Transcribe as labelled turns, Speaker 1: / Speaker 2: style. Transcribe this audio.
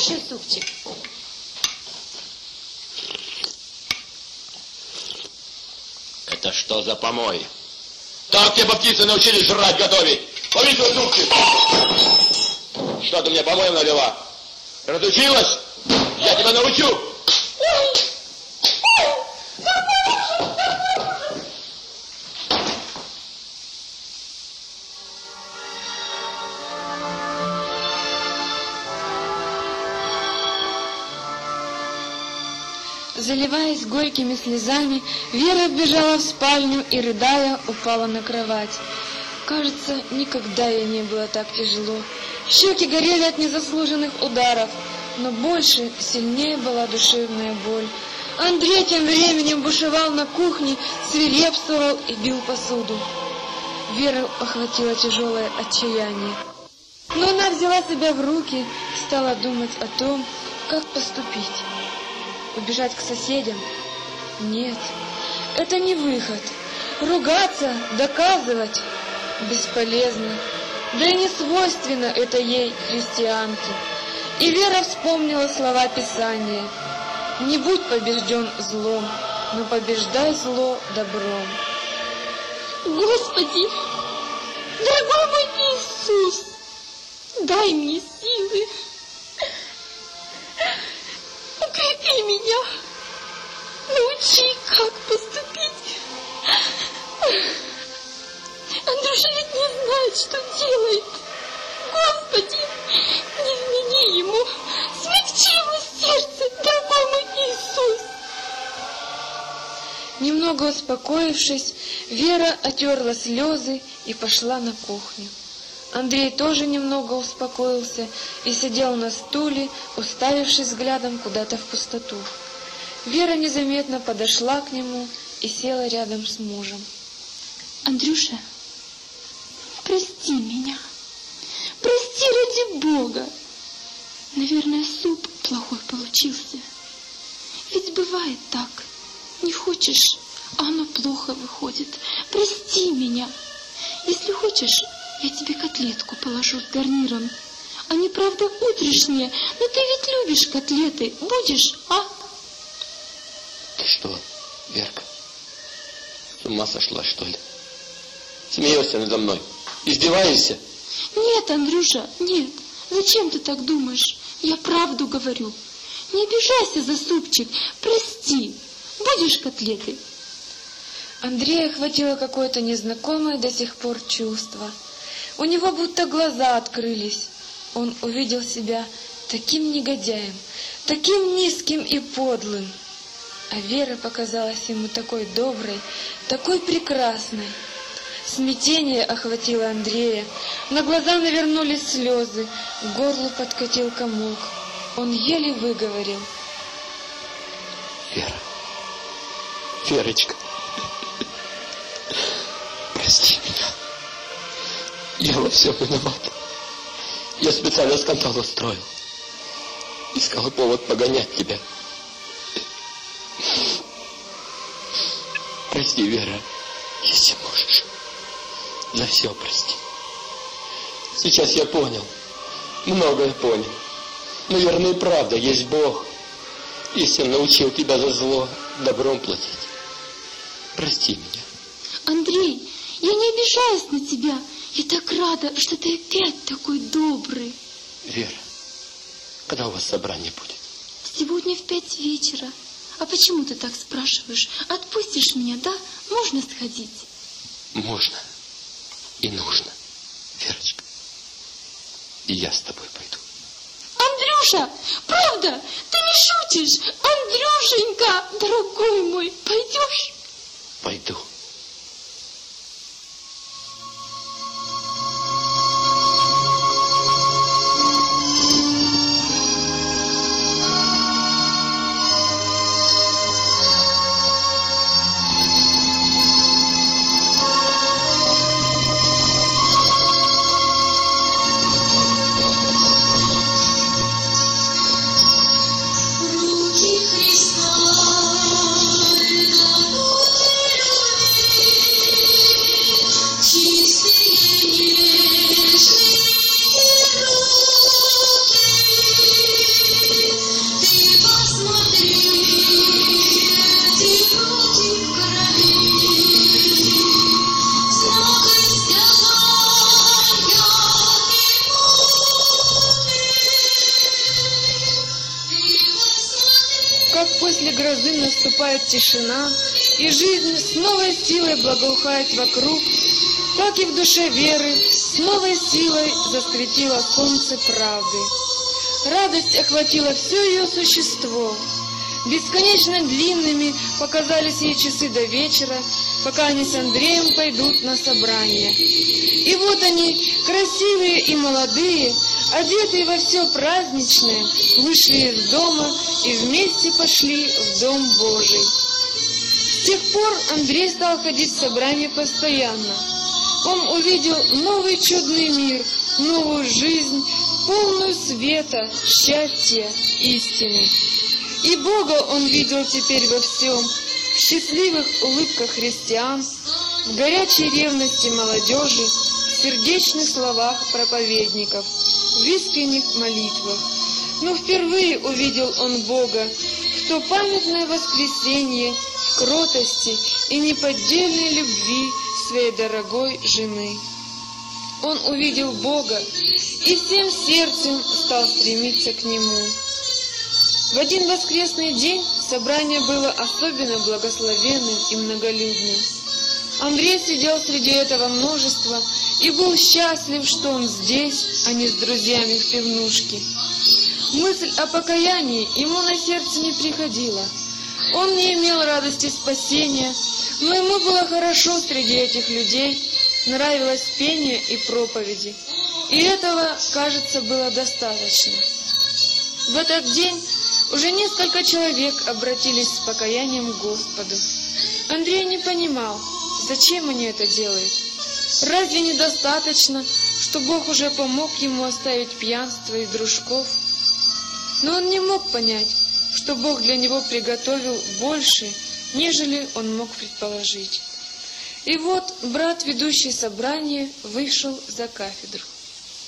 Speaker 1: Кушай, супчик.
Speaker 2: Это что за помой? Так тебе птицы научились жрать, готовить. Лови свой супчик. Что ты мне помоем налила? Разучилась? Я тебя научу.
Speaker 3: Заливаясь горькими слезами, Вера вбежала в спальню и, рыдая, упала на кровать. Кажется, никогда ей не было так тяжело. Щеки горели от незаслуженных ударов, но больше, сильнее была душевная боль. Андрей тем временем бушевал на кухне, свирепствовал и бил посуду. Веру охватило тяжелое отчаяние. Но она взяла себя в руки и стала думать о том, как поступить. Убежать к соседям? Нет, это не выход. Ругаться, доказывать бесполезно. Да и не свойственно это ей, христианке. И Вера вспомнила слова Писания: «Не будь побежден злом, но побеждай зло добром».
Speaker 4: Господи, дорогой мой Иисус, дай мне силы. Укрепи меня, научи, как поступить. Андрюша ведь не знает, что делает. Господи, не измени ему, смягчи его сердце, дорогой мой Иисус.
Speaker 3: Немного успокоившись, Вера отерла слезы и пошла на кухню. Андрей тоже немного успокоился и сидел на стуле, уставившись взглядом куда-то в пустоту. Вера незаметно подошла к нему и села рядом с мужем.
Speaker 4: Андрюша, прости меня. Прости ради Бога. Наверное, суп плохой получился. Ведь бывает так. Не хочешь, а оно плохо выходит. Прости меня. Если хочешь, я тебе котлетку положу с гарниром. Они, правда, утрешние, но ты ведь любишь котлеты. Будешь, а?
Speaker 2: Ты что, Верка, с ума сошла, что ли? Смеешься надо мной? Издеваешься?
Speaker 4: Нет, Андрюша, нет. Зачем ты так думаешь? Я правду говорю. Не обижайся за супчик. Прости. Будешь котлеты?
Speaker 3: Андрея охватило какое-то незнакомое до сих пор чувство. У него будто глаза открылись. Он увидел себя таким негодяем, таким низким и подлым. А Вера показалась ему такой доброй, такой прекрасной. Смятение охватило Андрея. На глаза навернулись слезы, к горлу подкатил комок. Он еле выговорил:
Speaker 2: Вера, Верочка, прости меня. Я во всем виноват. Я специально скандал устроил. Искал повод погонять тебя. Прости, Вера, если можешь. За все прости. Сейчас я понял. Многое понял. Наверное, правда, есть Бог. Если Он научил тебя за зло добром платить. Прости меня.
Speaker 4: Андрей, я не обижаюсь на тебя. Я так рада, что ты опять такой добрый.
Speaker 2: Вера, когда у вас собрание будет?
Speaker 4: Сегодня в 5 вечера. А почему ты так спрашиваешь? Отпустишь меня, да? Можно сходить?
Speaker 2: Можно и нужно, Верочка. И я с тобой пойду.
Speaker 4: Андрюша, правда? Ты не шутишь? Андрюшенька, дорогой мой, пойдешь?
Speaker 2: Пойду.
Speaker 5: Руки Христа,
Speaker 3: как после грозы наступает тишина, и жизнь с новой силой благоухает вокруг, так и в душе Веры с новой силой засветило солнце правды. Радость охватила все ее существо. Бесконечно длинными показались ей часы до вечера, пока они с Андреем пойдут на собрание. И вот они, красивые и молодые, одетые во все праздничное, вышли из дома и вместе пошли в Дом Божий. С тех пор Андрей стал ходить в собрание постоянно. Он увидел новый чудный мир, новую жизнь, полную света, счастья, истины. И Бога он видел теперь во всем, в счастливых улыбках христиан, в горячей ревности молодежи, в сердечных словах проповедников, в искренних молитвах. Но впервые увидел он Бога в то памятное воскресенье, в кротости и неподдельной любви своей дорогой жены. Он увидел Бога и всем сердцем стал стремиться к Нему. В один воскресный день собрание было особенно благословенным и многолюдным. Андрей сидел среди этого множества и был счастлив, что он здесь, а не с друзьями в пивнушке. Мысль о покаянии ему на сердце не приходила. Он не имел радости спасения, но ему было хорошо среди этих людей, нравилось пение и проповеди, и этого, кажется, было достаточно. В этот день уже несколько человек обратились с покаянием к Господу. Андрей не понимал, зачем они это делают. Разве недостаточно, что Бог уже помог ему оставить пьянство и дружков? Но он не мог понять, что Бог для него приготовил больше, нежели он мог предположить. И вот брат, ведущий собрание, вышел за кафедру.